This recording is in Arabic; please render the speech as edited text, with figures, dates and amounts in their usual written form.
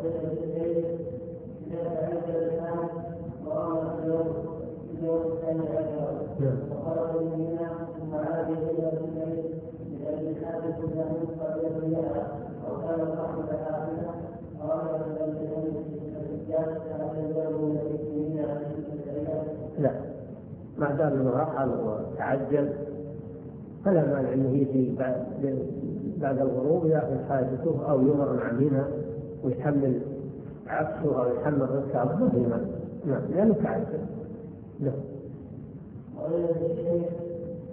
لا، ما دام انه رحل وتعجل فلا مانع انه يجي بعد الغروب ياخذ حاجته او يمر مع منى ويحمل عكسه او يحمل ركابه. نعم، لانه تعجل. نعم.